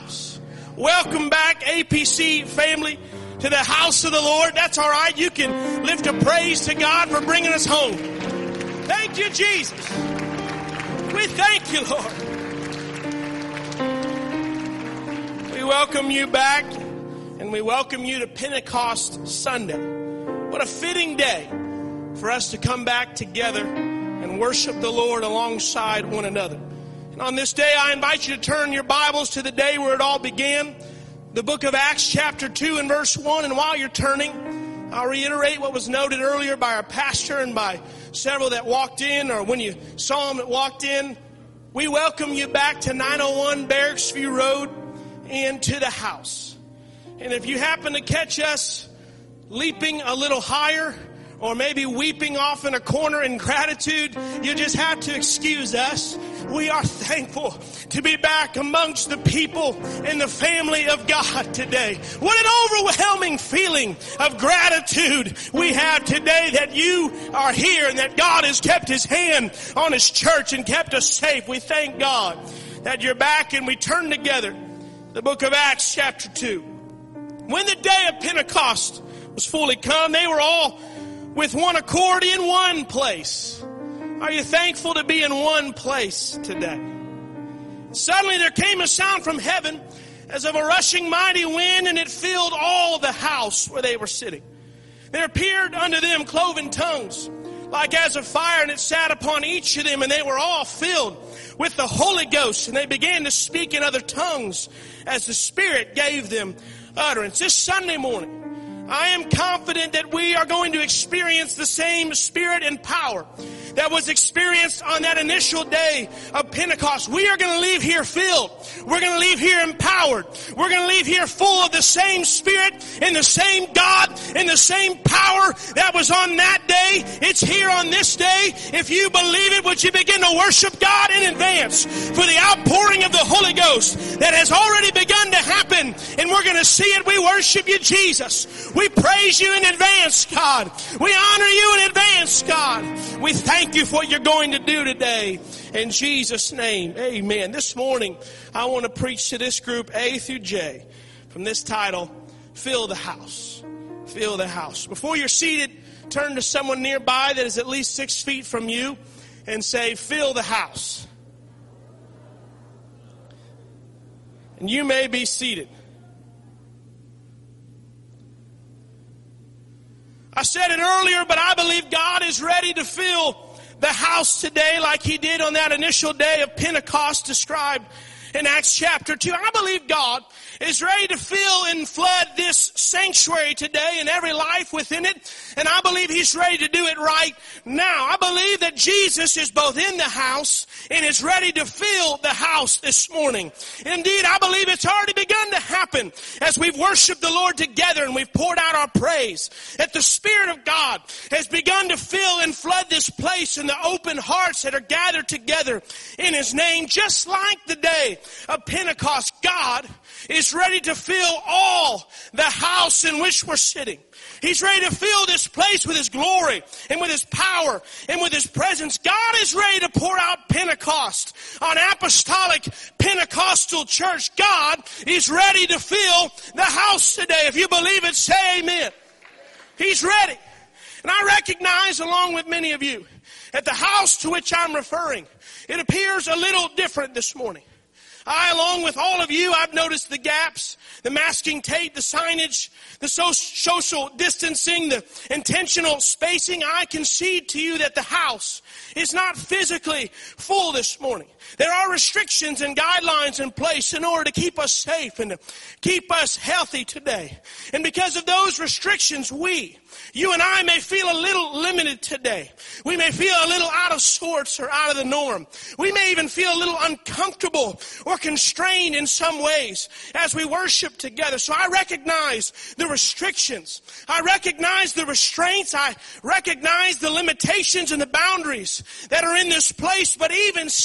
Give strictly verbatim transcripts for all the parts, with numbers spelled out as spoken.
house. Welcome back, A P C family, to the house of the Lord. That's all right. You can lift a praise to God for bringing us home. Thank you, Jesus. We thank you, Lord. We welcome you back, and we welcome you to Pentecost Sunday. What a fitting day for us to come back together and worship the Lord alongside one another. And on this day, I invite you to turn your Bibles to the day where it all began, the book of Acts chapter two and verse one. And while you're turning, I'll reiterate what was noted earlier by our pastor and by several that walked in, or when you saw them that walked in. We welcome you back to nine oh one Barracks View Road and to the house. And if you happen to catch us leaping a little higher, or maybe weeping off in a corner in gratitude, you just have to excuse us. We are thankful to be back amongst the people in the family of God today. What an overwhelming feeling of gratitude we have today that you are here and that God has kept His hand on His church and kept us safe. We thank God that you're back, and we turn together the book of Acts chapter two. When the day of Pentecost was fully come, they were all with one accord in one place. Are you thankful to be in one place today? Suddenly there came a sound from heaven as of a rushing mighty wind, and it filled all the house where they were sitting. There appeared unto them cloven tongues, like as of fire, and it sat upon each of them, and they were all filled with the Holy Ghost, and they began to speak in other tongues as the Spirit gave them utterance. This Sunday morning, I am confident that we are going to experience the same spirit and power that was experienced on that initial day of Pentecost. We are going to leave here filled. We're going to leave here empowered. We're going to leave here full of the same Spirit and the same God and the same power that was on that day. It's here on this day. If you believe it, would you begin to worship God in advance for the outpouring of the Holy Ghost that has already begun to happen, and we're going to see it. We worship you, Jesus. We praise you in advance, God. We honor you in advance, God. We thank you for what you're going to do today. In Jesus' name, amen. This morning, I want to preach to this group A through J from this title, Fill the House. Fill the House. Before you're seated, turn to someone nearby that is at least six feet from you and say, fill the house. And you may be seated. I said it earlier, but I believe God is ready to fill the house today like He did on that initial day of Pentecost described in Acts chapter two. I believe God is ready to fill and flood this sanctuary today and every life within it. And I believe He's ready to do it right now. I believe that Jesus is both in the house and is ready to fill the house this morning. Indeed, I believe it's already begun to happen as we've worshiped the Lord together and we've poured out our praise. That the Spirit of God has begun to fill and flood this place in the open hearts that are gathered together in His name. Just like the day of Pentecost, God is ready to fill all the house in which we're sitting. He's ready to fill this place with His glory and with His power and with His presence. God is ready to pour out Pentecost on apostolic Pentecostal church. God is ready to fill the house today. If you believe it, say amen. He's ready. And I recognize, along with many of you, that the house to which I'm referring, it appears a little different this morning. I, along with all of you, I've noticed the gaps, the masking tape, the signage, the social distancing, the intentional spacing. I concede to you that the house is not physically full this morning. There are restrictions and guidelines in place in order to keep us safe and to keep us healthy today. And because of those restrictions, we, you and I may feel a little limited today. We may feel a little out of sorts or out of the norm. We may even feel a little uncomfortable or constrained in some ways as we worship together. So I recognize the restrictions. I recognize the restraints. I recognize the limitations and the boundaries that are in this place. But even still,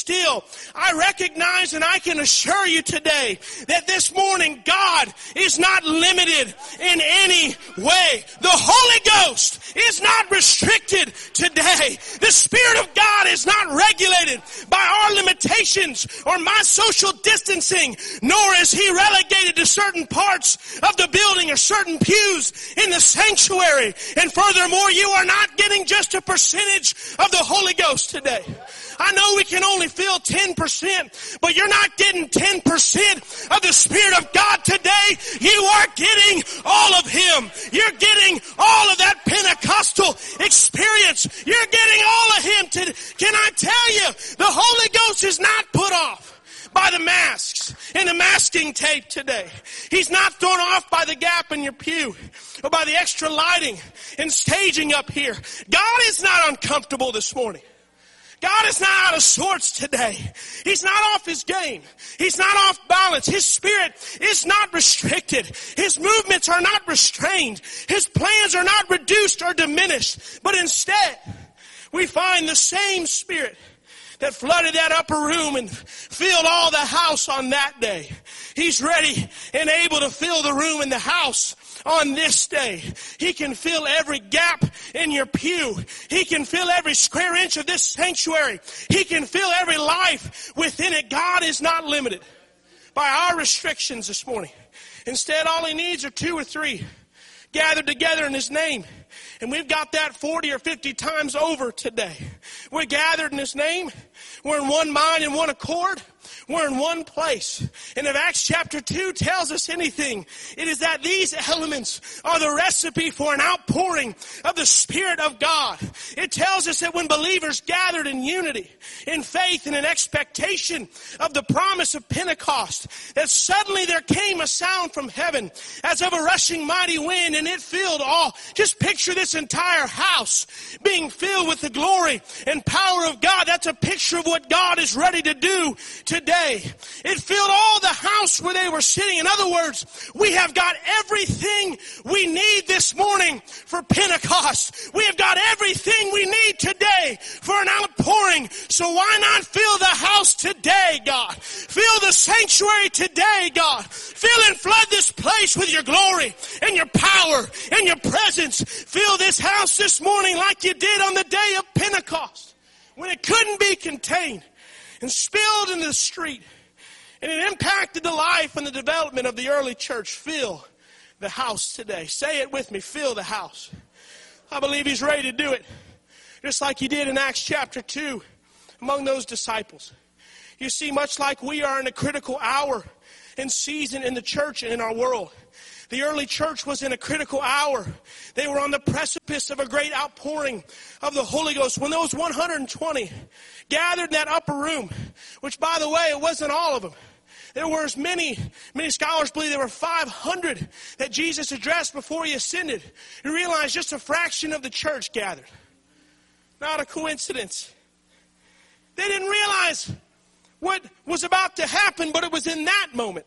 I recognize and I can assure you today that this morning God is not limited in any way. The Holy Ghost is not restricted today. The Spirit of God is not regulated by our limitations or my social distancing, nor is He relegated to certain parts of the building or certain pews in the sanctuary. And furthermore, you are not getting just a percentage of the Holy Ghost today. I know we can only feel ten percent, but you're not getting ten percent of the Spirit of God today. You are getting all of Him. You're getting all of that Pentecostal experience. You're getting all of Him today. Can I tell you, the Holy Ghost is not put off by the masks and the masking tape today. He's not thrown off by the gap in your pew or by the extra lighting and staging up here. God is not uncomfortable this morning. God is not out of sorts today. He's not off His game. He's not off balance. His Spirit is not restricted. His movements are not restrained. His plans are not reduced or diminished. But instead, we find the same Spirit that flooded that upper room and filled all the house on that day. He's ready and able to fill the room in the house on this day. He can fill every gap in your pew. He can fill every square inch of this sanctuary. He can fill every life within it. God is not limited by our restrictions this morning. Instead, all He needs are two or three gathered together in His name. And we've got that forty or fifty times over today. We're gathered in His name. We're in one mind and one accord. We're in one place. And if Acts chapter two tells us anything, it is that these elements are the recipe for an outpouring of the Spirit of God. It tells us that when believers gathered in unity, in faith and in expectation of the promise of Pentecost, that suddenly there came a sound from heaven as of a rushing mighty wind, and it filled all. Just picture this entire house being filled with the glory and power of God. That's a picture of what God is ready to do today. It filled all the house where they were sitting. In other words, we have got everything we need this morning for Pentecost. We have got everything we need today for an outpouring. So why not fill the house today, God? Fill the sanctuary today, God. Fill and flood this place with your glory and your power and your presence. Fill this house this morning like you did on the day of Pentecost, when it couldn't be contained and spilled into the street. And it impacted the life and the development of the early church. Fill the house today. Say it with me. Fill the house. I believe He's ready to do it. Just like He did in Acts chapter two among those disciples. You see, much like we are in a critical hour and season in the church and in our world. The early church was in a critical hour. They were on the precipice of a great outpouring of the Holy Ghost. When those one hundred twenty gathered in that upper room, which, by the way, it wasn't all of them. There were as many, many scholars believe there were five hundred that Jesus addressed before He ascended. You realize just a fraction of the church gathered. Not a coincidence. They didn't realize what was about to happen, but it was in that moment,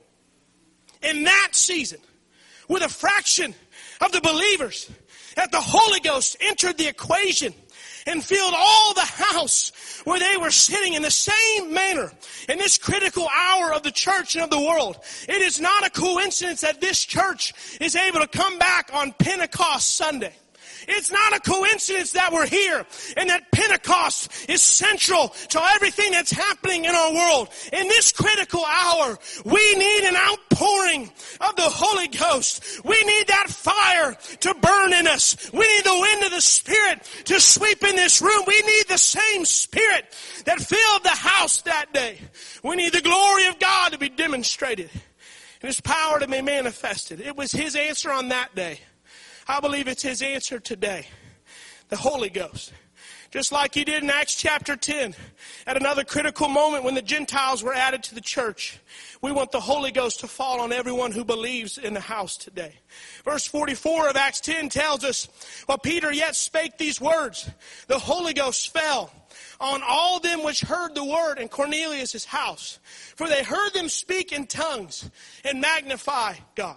in that season, with a fraction of the believers, that the Holy Ghost entered the equation and filled all the house where they were sitting in the same manner in this critical hour of the church and of the world. It is not a coincidence that this church is able to come back on Pentecost Sunday. It's not a coincidence that we're here and that Pentecost is central to everything that's happening in our world. In this critical hour, we need an outpouring of the Holy Ghost. We need that fire to burn in us. We need the wind of the Spirit to sweep in this room. We need the same Spirit that filled the house that day. We need the glory of God to be demonstrated and His power to be manifested. It was His answer on that day. I believe it's His answer today. The Holy Ghost. Just like He did in Acts chapter ten. At another critical moment when the Gentiles were added to the church. We want the Holy Ghost to fall on everyone who believes in the house today. Verse forty-four of Acts ten tells us, while Peter yet spake these words, the Holy Ghost fell on all them which heard the word in Cornelius' house. For they heard them speak in tongues and magnify God.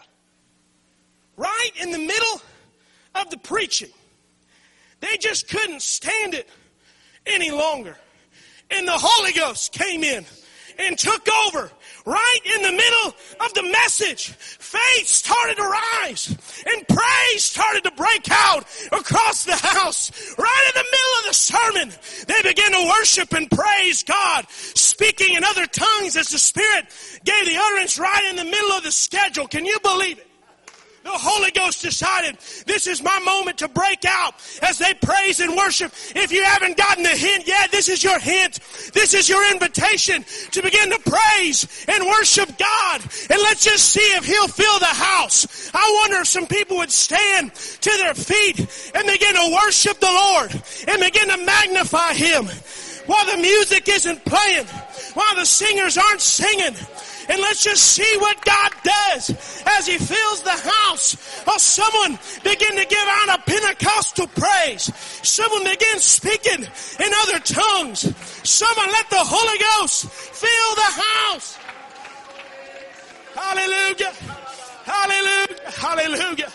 Right in the middle of the preaching. They just couldn't stand it any longer. and the Holy Ghost came in and took over right in the middle of the message. Faith started to rise and praise started to break out across the house. Right in the middle of the sermon, they began to worship and praise God, speaking in other tongues as the Spirit gave the utterance right in the middle of the schedule. Can you believe it? The Holy Ghost decided, this is my moment to break out as they praise and worship. If you haven't gotten the hint yet, this is your hint. This is your invitation to begin to praise and worship God. And let's just see if He'll fill the house. I wonder if some people would stand to their feet and begin to worship the Lord and begin to magnify Him while the music isn't playing, while the singers aren't singing. And let's just see what God does as He fills the house. Oh, someone begin to give out a Pentecostal praise. Someone begin speaking in other tongues. Someone let the Holy Ghost fill the house. Hallelujah. Hallelujah. Hallelujah.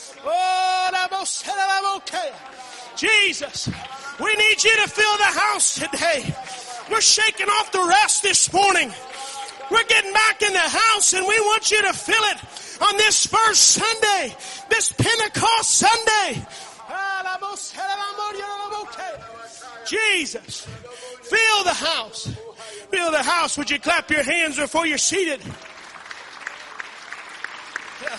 Oh, Jesus, we need you to fill the house today. We're shaking off the rest this morning. We're getting back in the house and we want you to fill it on this first Sunday, this Pentecost Sunday. Jesus, fill the house. Fill the house. Would you clap your hands before you're seated? Yeah.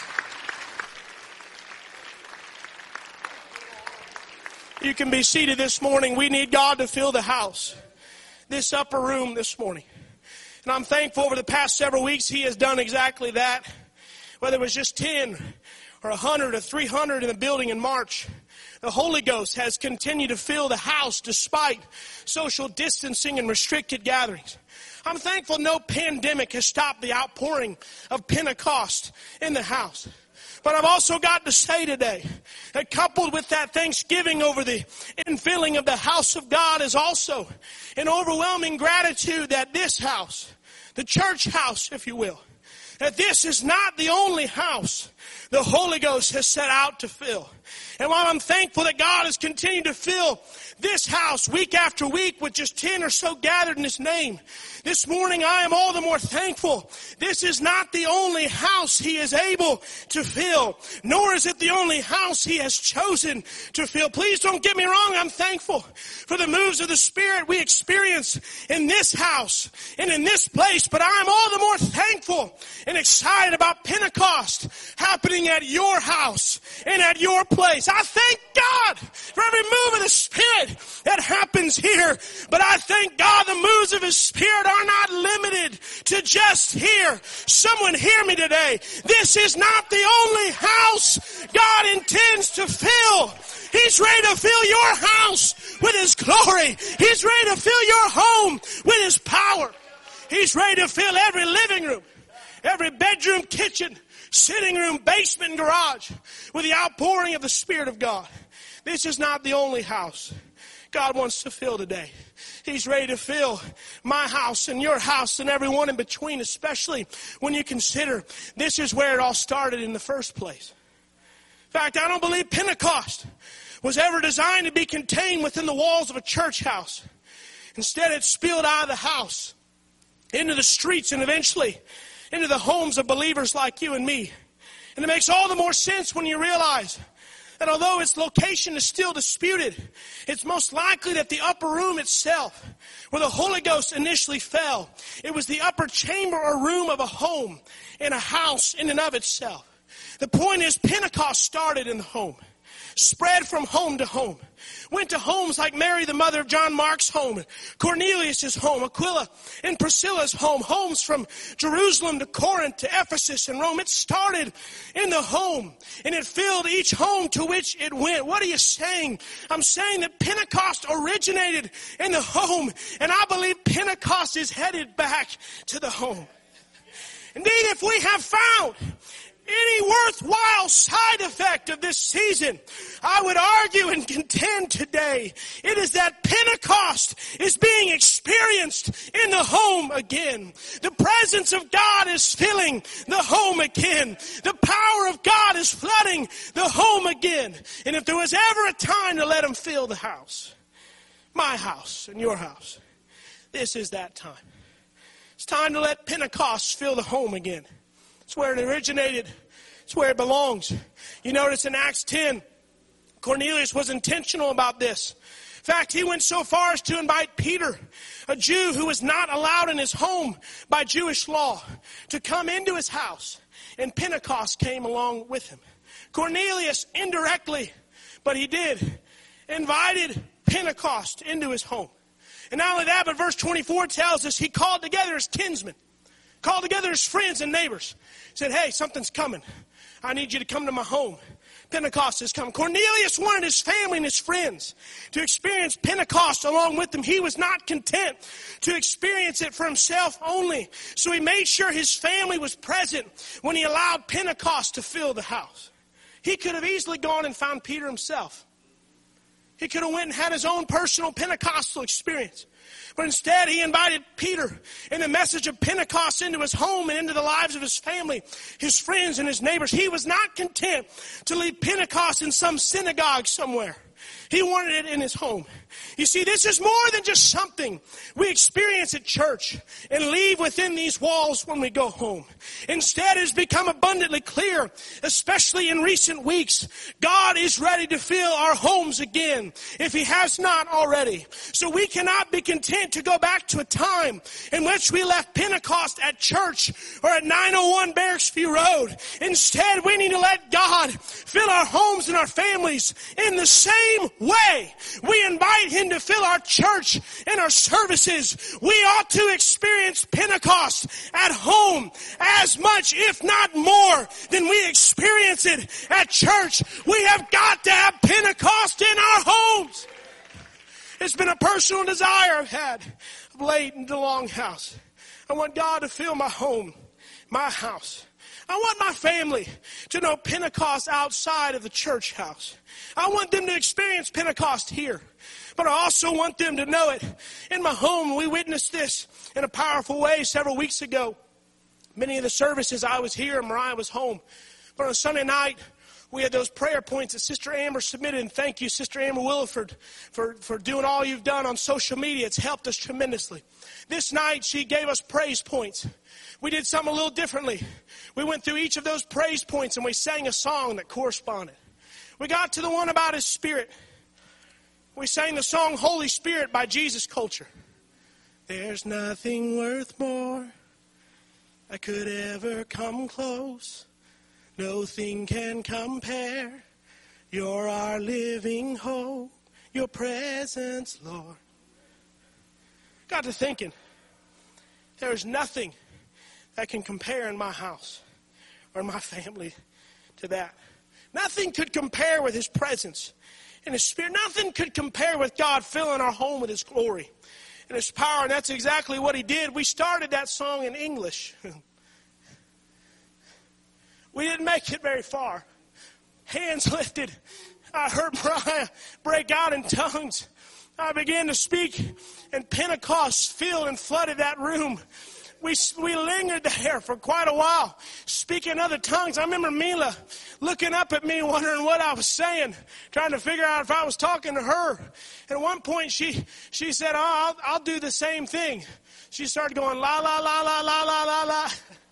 You can be seated this morning. We need God to fill the house, this upper room this morning. And I'm thankful over the past several weeks He has done exactly that. Whether it was just ten or one hundred or three hundred in the building in March, the Holy Ghost has continued to fill the house despite social distancing and restricted gatherings. I'm thankful no pandemic has stopped the outpouring of Pentecost in the house. But I've also got to say today that coupled with that thanksgiving over the infilling of the house of God is also an overwhelming gratitude that this house, the church house, if you will, that this is not the only house the Holy Ghost has set out to fill. And while I'm thankful that God has continued to fill this house week after week with just ten or so gathered in His name, this morning I am all the more thankful. This is not the only house He is able to fill, nor is it the only house He has chosen to fill. Please don't get me wrong. I'm thankful for the moves of the Spirit we experience in this house and in this place, but I'm all the more thankful and excited about Pentecost happening at your house and at your place. I thank God for every move of the Spirit that happens here, but I thank God the moves of His Spirit are not limited to just here. Someone hear me today. This is not the only house God intends to fill. He's ready to fill your house with His glory. He's ready to fill your home with His power. He's ready to fill every living room, every bedroom, kitchen, sitting room, basement, and garage with the outpouring of the Spirit of God. This is not the only house God wants to fill today. He's ready to fill my house and your house and everyone in between, especially when you consider this is where it all started in the first place. In fact, I don't believe Pentecost was ever designed to be contained within the walls of a church house. Instead, it spilled out of the house into the streets and eventually into the homes of believers like you and me. And it makes all the more sense when you realize that although its location is still disputed, it's most likely that the upper room itself, where the Holy Ghost initially fell, it was the upper chamber or room of a home in a house in and of itself. The point is, Pentecost started in the home, spread from home to home, went to homes like Mary, the mother of John Mark's home, Cornelius' home, Aquila and Priscilla's home, homes from Jerusalem to Corinth to Ephesus and Rome. It started in the home, and it filled each home to which it went. What are you saying? I'm saying that Pentecost originated in the home, and I believe Pentecost is headed back to the home. Indeed, if we have found any worthwhile side effect of this season, I would argue and contend today, it is that Pentecost is being experienced in the home again. The presence of God is filling the home again. The power of God is flooding the home again. And if there was ever a time to let Him fill the house, my house and your house, this is that time. It's time to let Pentecost fill the home again. It's where it originated. It's where it belongs. You notice in Acts ten, Cornelius was intentional about this. In fact, he went so far as to invite Peter, a Jew who was not allowed in his home by Jewish law, to come into his house. And Pentecost came along with him. Cornelius indirectly, but he did, invited Pentecost into his home. And not only that, but verse twenty-four tells us he called together his kinsmen, called together his friends and neighbors. Said, hey, something's coming. I need you to come to my home. Pentecost has come. Cornelius wanted his family and his friends to experience Pentecost along with him. He was not content to experience it for himself only. So he made sure his family was present when he allowed Pentecost to fill the house. He could have easily gone and found Peter himself. He could have went and had his own personal Pentecostal experience. But instead, he invited Peter and the message of Pentecost into his home and into the lives of his family, his friends, and his neighbors. He was not content to leave Pentecost in some synagogue somewhere. He wanted it in his home. You see, this is more than just something we experience at church and leave within these walls when we go home. Instead, it has become abundantly clear, especially in recent weeks, God is ready to fill our homes again, if He has not already. So we cannot be content to go back to a time in which we left Pentecost at church or at nine oh one Barracks-View Road. Instead, we need to let God fill our homes and our families in the same way we invite Him to fill our church and our services. We ought to experience Pentecost at home as much, if not more, than we experience it at church. We have got to have Pentecost in our homes. It's been a personal desire I've had of late in the Longhouse. I want God to fill my home, my house. I want my family to know Pentecost outside of the church house. I want them to experience Pentecost here. But I also want them to know it in my home. We witnessed this in a powerful way several weeks ago. Many of the services I was here and Mariah was home. But on Sunday night, we had those prayer points that Sister Amber submitted. And thank you, Sister Amber Williford, for, for doing all you've done on social media. It's helped us tremendously. This night, she gave us praise points. We did something a little differently. We went through each of those praise points and we sang a song that corresponded. We got to the one about His Spirit. We sang the song Holy Spirit by Jesus Culture. There's nothing worth more that could ever come close. No thing can compare. You're our living hope. Your presence, Lord. Got to thinking, there's nothing that can compare in my house or my family to that. Nothing could compare with His presence and His Spirit. Nothing could compare with God filling our home with His glory and His power. And that's exactly what He did. We started that song in English. We didn't make it very far. Hands lifted. I heard Mariah break out in tongues. I began to speak, and Pentecost filled and flooded that room. We we lingered there for quite a while, speaking other tongues. I remember Mila looking up at me, wondering what I was saying, trying to figure out if I was talking to her. And at one point, she she said, oh, I'll, I'll do the same thing. She started going, la, la, la, la, la, la, la, la.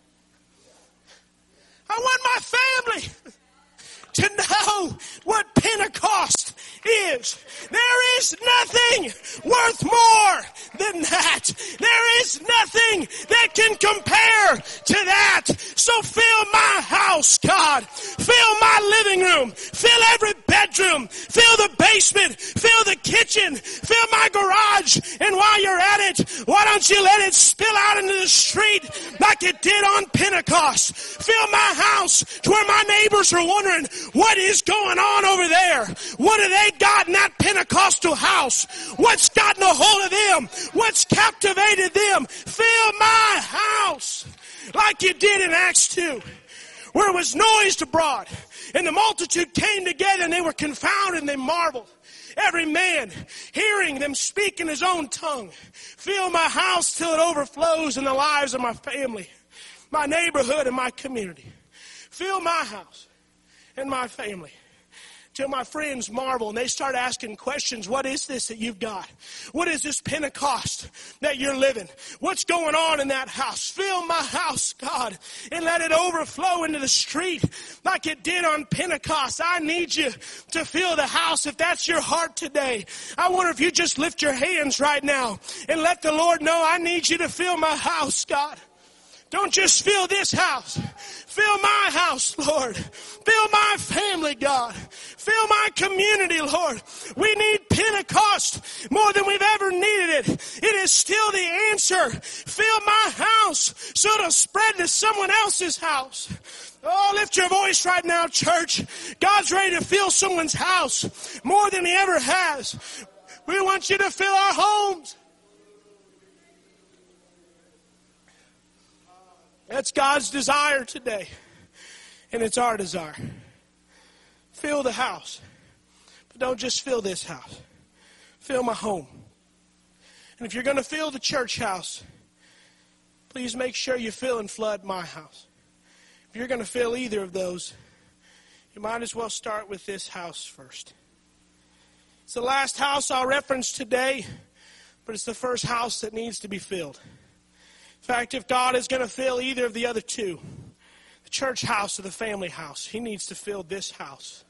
I want my family to know what Pentecost is. There is nothing worth more than that. There is nothing that can compare to that. So fill my house, God. Fill my living room. Fill every bedroom. Fill the basement. Fill the kitchen. Fill my garage. And while you're at it, why don't you let it spill out into the street like it did on Pentecost? Fill my house to where my neighbors are wondering, what is going on over there? What have they got in that Pentecostal house? What's gotten a hold of them? What's captivated them? Fill my house like you did in Acts two, where it was noised abroad, and the multitude came together, and they were confounded, and they marveled. Every man hearing them speak in his own tongue. Fill my house till it overflows in the lives of my family, my neighborhood, and my community. Fill my house and my family till my friends marvel and they start asking questions. What is this that you've got? What is this Pentecost that you're living? What's going on in that house? Fill my house, God, and let it overflow into the street like it did on Pentecost. I need you to fill the house. If that's your heart today, I wonder if you just lift your hands right now and let the Lord know, I need you to fill my house, God. Don't just fill this house. Fill my house, Lord. Fill my family, God. Fill my community, Lord. We need Pentecost more than we've ever needed it. It is still the answer. Fill my house so it'll spread to someone else's house. Oh, lift your voice right now, church. God's ready to fill someone's house more than he ever has. We want you to fill our homes. That's God's desire today. And it's our desire. Fill the house. But don't just fill this house. Fill my home. And if you're going to fill the church house, please make sure you fill and flood my house. If you're going to fill either of those, you might as well start with this house first. It's the last house I'll reference today, but it's the first house that needs to be filled. In fact, if God is going to fill either of the other two, the church house or the family house, he needs to fill this house.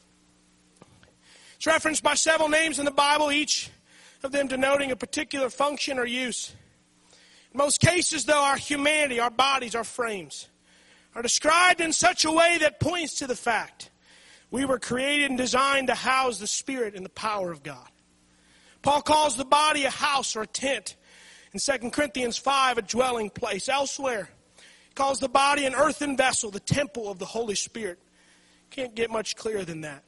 It's referenced by several names in the Bible, each of them denoting a particular function or use. In most cases, though, our humanity, our bodies, our frames, are described in such a way that points to the fact we were created and designed to house the Spirit and the power of God. Paul calls the body a house or a tent. In Second Corinthians five, a dwelling place. Elsewhere, he calls the body an earthen vessel, the temple of the Holy Spirit. Can't get much clearer than that.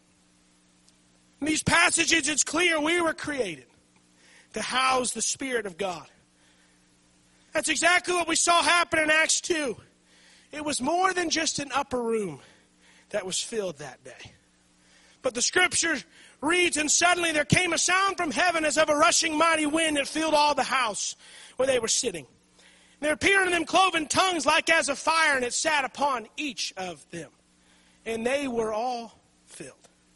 In these passages, it's clear we were created to house the Spirit of God. That's exactly what we saw happen in Acts two. It was more than just an upper room that was filled that day. But the Scripture reads, and suddenly there came a sound from heaven as of a rushing mighty wind that filled all the house where they were sitting. And there appeared unto them cloven tongues like as of fire, and it sat upon each of them. And they were all filled.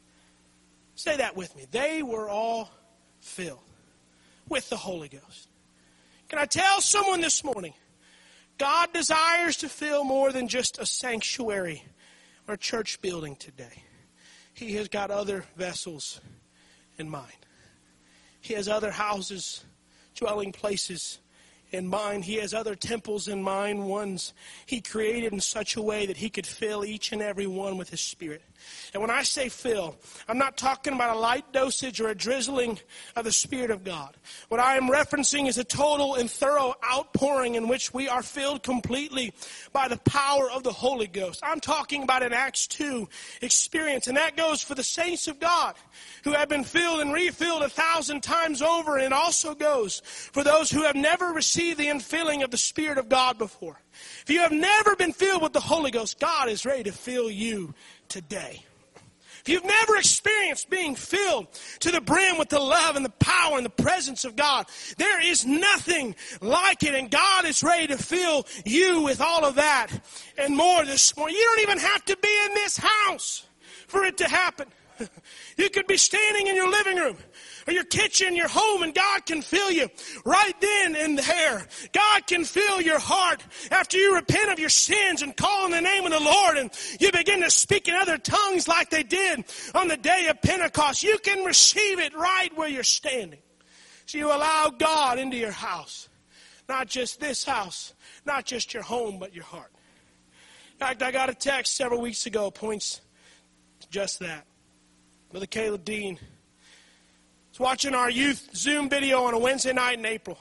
Say that with me. They were all filled with the Holy Ghost. Can I tell someone this morning, God desires to fill more than just a sanctuary or a church building today. He has got other vessels in mind. He has other houses, dwelling places in mind. He has other temples in mind, ones he created in such a way that he could fill each and every one with his Spirit. And when I say fill, I'm not talking about a light dosage or a drizzling of the Spirit of God. What I am referencing is a total and thorough outpouring in which we are filled completely by the power of the Holy Ghost. I'm talking about an Acts two experience, and that goes for the saints of God who have been filled and refilled a thousand times over, and it also goes for those who have never received the infilling of the Spirit of God before. If you have never been filled with the Holy Ghost, God is ready to fill you today. If you've never experienced being filled to the brim with the love and the power and the presence of God, there is nothing like it. And God is ready to fill you with all of that and more this morning. You don't even have to be in this house for it to happen. You could be standing in your living room or your kitchen, your home, and God can fill you right then and there. God can fill your heart after you repent of your sins and call on the name of the Lord and you begin to speak in other tongues like they did on the day of Pentecost. You can receive it right where you're standing. So you allow God into your house. Not just this house, not just your home, but your heart. In fact, I got a text several weeks ago points to just that. Brother Caleb Dean was watching our youth Zoom video on a Wednesday night in April.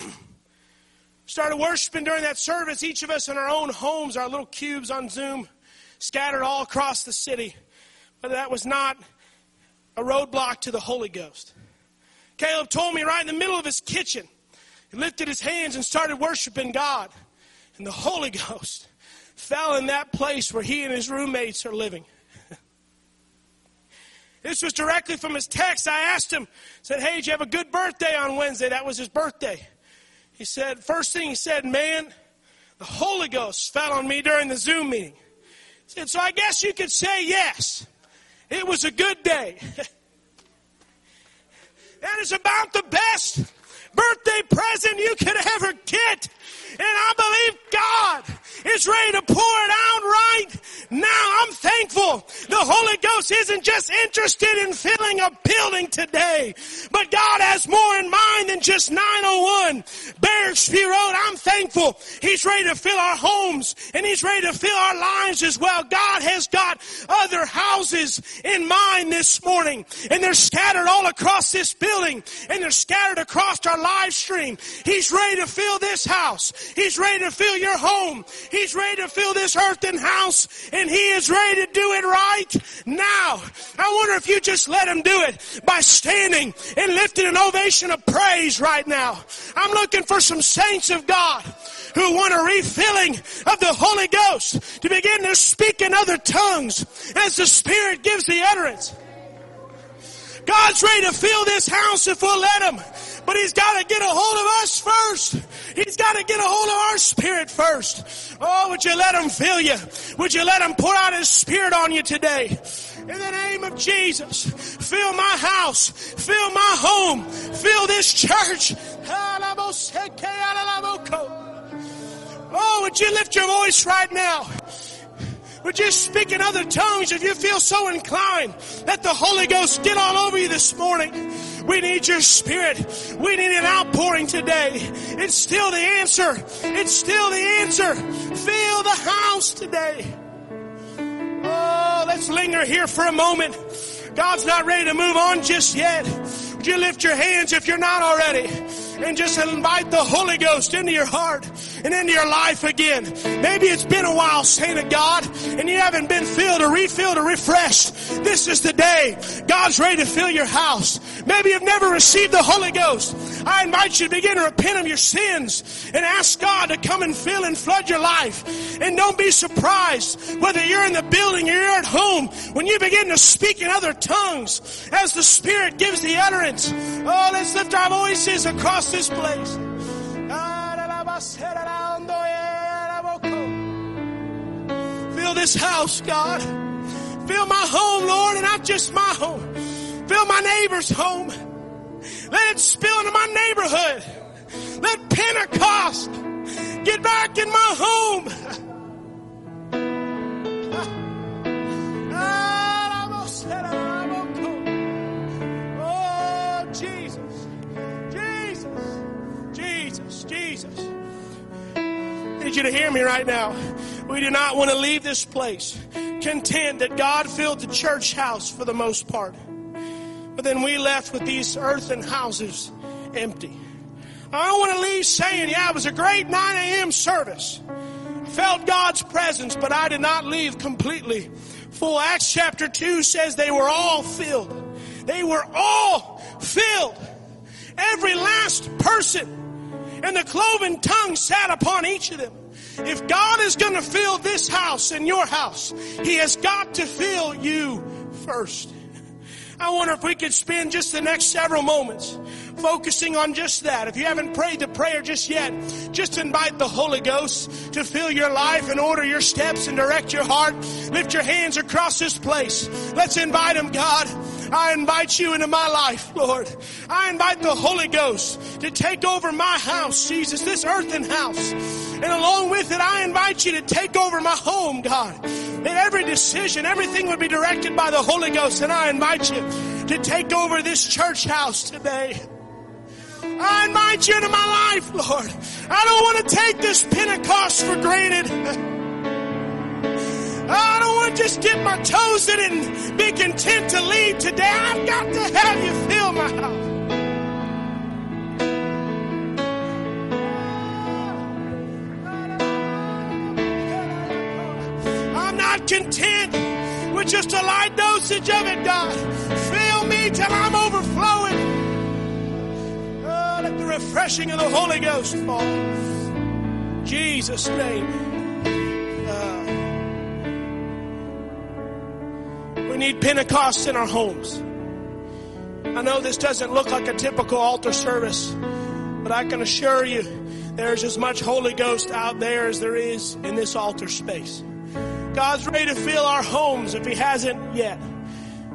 Started worshiping during that service, each of us in our own homes, our little cubes on Zoom, scattered all across the city. But that was not a roadblock to the Holy Ghost. Caleb told me right in the middle of his kitchen, he lifted his hands and started worshiping God. And the Holy Ghost fell in that place where he and his roommates are living. This was directly from his text. I asked him, said, hey, did you have a good birthday on Wednesday? That was his birthday. He said, first thing he said, man, the Holy Ghost fell on me during the Zoom meeting. He said, so I guess you could say yes. It was a good day. That is about the best birthday present you could ever get. And I believe God is ready to pour it out right now. I'm thankful the Holy Ghost isn't just interested in filling a building today, but God has more in mind than just nine oh one Bearsview Road. I'm thankful He's ready to fill our homes and He's ready to fill our lives as well. God has got other houses in mind this morning, and they're scattered all across this building, and they're scattered across our live stream. He's ready to fill this house. He's ready to fill your home. He's ready to fill this earthen house, and He is ready to do it right now. I wonder if you just let Him do it by standing and lifting an ovation of praise right now. I'm looking for some saints of God who want a refilling of the Holy Ghost to begin to speak in other tongues as the Spirit gives the utterance. God's ready to fill this house if we'll let Him. But He's got to get a hold of us first. He's got to get a hold of our spirit first. Oh, would you let Him fill you? Would you let Him pour out His Spirit on you today? In the name of Jesus, fill my house, fill my home, fill this church. Oh, would you lift your voice right now? Would you speak in other tongues if you feel so inclined? Let the Holy Ghost get all over you this morning. We need your Spirit. We need an outpouring today. It's still the answer. It's still the answer. Fill the house today. Oh, let's linger here for a moment. God's not ready to move on just yet. Would you lift your hands if you're not already? And just invite the Holy Ghost into your heart and into your life again. Maybe it's been a while, saint of God, and you haven't been filled or refilled or refreshed. This is the day. God's ready to fill your house. Maybe you've never received the Holy Ghost. I invite you to begin to repent of your sins and ask God to come and fill and flood your life. And don't be surprised whether you're in the building or you're at home when you begin to speak in other tongues as the Spirit gives the utterance. Oh, let's lift our voices across this place. Fill this house, God. Fill my home, Lord, and not just my home. Fill my neighbor's home. Let it spill into my neighborhood. Let Pentecost get back in my home. Oh, Jesus. Jesus. Jesus. Jesus. I need you to hear me right now. We do not want to leave this place content that God filled the church house for the most part. But then we left with these earthen houses empty. I don't want to leave saying, yeah, it was a great nine a.m. service. I felt God's presence, but I did not leave completely full. Acts chapter two says they were all filled. They were all filled. Every last person. And the cloven tongue sat upon each of them. If God is going to fill this house and your house, He has got to fill you first. I wonder if we could spend just the next several moments focusing on just that. If you haven't prayed the prayer just yet, just invite the Holy Ghost to fill your life and order your steps and direct your heart. Lift your hands across this place. Let's invite Him, God. I invite you into my life, Lord. I invite the Holy Ghost to take over my house, Jesus, this earthen house. And along with it, I invite you to take over my home, God. That every decision, everything would be directed by the Holy Ghost. And I invite you to take over this church house today. I invite you into my life, Lord. I don't want to take this Pentecost for granted. I don't want to just dip my toes in it and be content to leave today. I've got to have you fill my house. I'm not content with just a light dosage of it, God. Fill me till I'm overflowing. Oh, let the refreshing of the Holy Ghost fall. In Jesus' name. Uh, we need Pentecost in our homes. I know this doesn't look like a typical altar service, but I can assure you there's as much Holy Ghost out there as there is in this altar space. God's ready to fill our homes if He hasn't yet.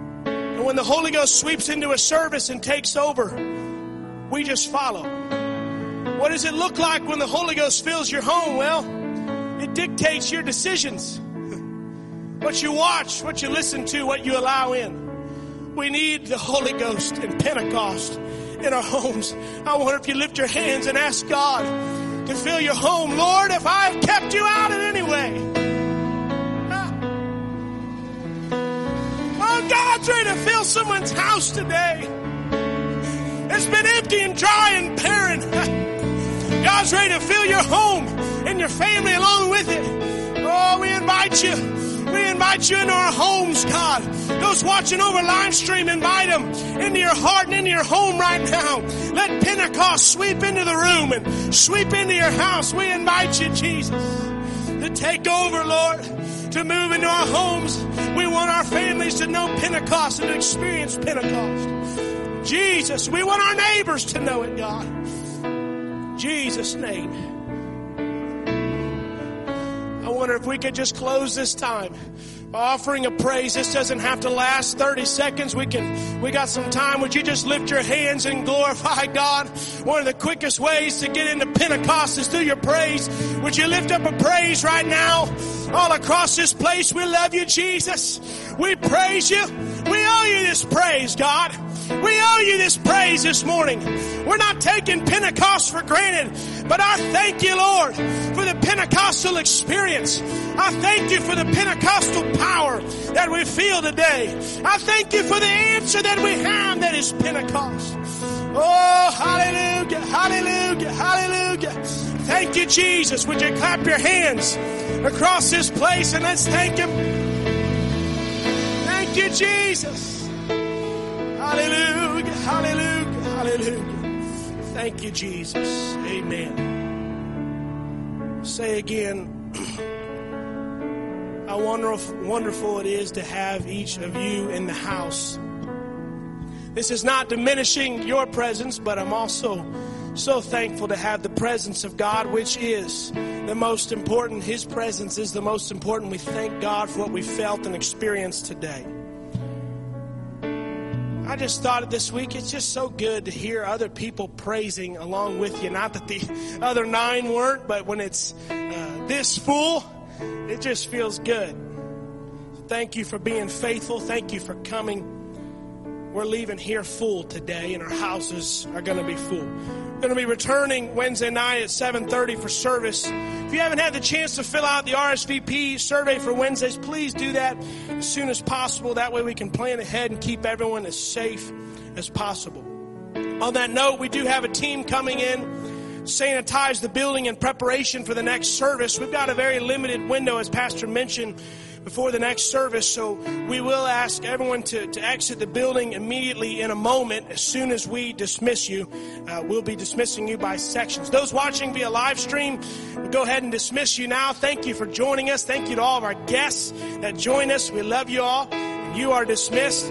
And when the Holy Ghost sweeps into a service and takes over, we just follow. What does it look like when the Holy Ghost fills your home? Well, it dictates your decisions. What you watch, what you listen to, what you allow in. We need the Holy Ghost and Pentecost in our homes. I wonder if you lift your hands and ask God to fill your home. Lord, if I have kept you out in any way. Oh, God's ready to fill someone's house today. It's been empty and dry and barren. God's ready to fill your home and your family along with it. Oh, we invite you. We invite you into our homes, God. Those watching over live stream, invite them into your heart and into your home right now. Let Pentecost sweep into the room and sweep into your house. We invite you, Jesus, to take over, Lord, to move into our homes. We want our families to know Pentecost and to experience Pentecost. Jesus, we want our neighbors to know it, God. In Jesus' name. I wonder if we could just close this time by offering a praise. This doesn't have to last thirty seconds. We can, we got some time. Would you just lift your hands and glorify God? One of the quickest ways to get into Pentecost is through your praise. Would you lift up a praise right now all across this place? We love you, Jesus. We praise you. We owe you this praise, God. We owe you this praise this morning. We're not taking Pentecost for granted, but I thank you, Lord, for the Pentecostal experience. I thank you for the Pentecostal power that we feel today. I thank you for the answer that we have that is Pentecost. Oh, hallelujah, hallelujah, hallelujah. Thank you, Jesus. Would you clap your hands across this place and let's thank him. Thank you, Jesus. Hallelujah, hallelujah, hallelujah. Thank you, Jesus. Amen. Say again, how wonderful, wonderful it is to have each of you in the house. This is not diminishing your presence, but I'm also so thankful to have the presence of God, which is the most important. His presence is the most important. We thank God for what we felt and experienced today. I just thought this week, it's just so good to hear other people praising along with you. Not that the other nine weren't, but when it's uh, this full, it just feels good. Thank you for being faithful. Thank you for coming. We're leaving here full today, and our houses are going to be full. We're going to be returning Wednesday night at seven thirty for service. If you haven't had the chance to fill out the R S V P survey for Wednesdays, please do that as soon as possible. That way we can plan ahead and keep everyone as safe as possible. On that note, we do have a team coming in, sanitize the building in preparation for the next service. We've got a very limited window, as Pastor mentioned, before the next service, so we will ask everyone to, to exit the building immediately in a moment. As soon as we dismiss you, uh, we'll be dismissing you by sections. Those watching via live stream, we'll go ahead and dismiss you now. Thank you for joining us. Thank you to all of our guests that join us. We love you all. You are dismissed.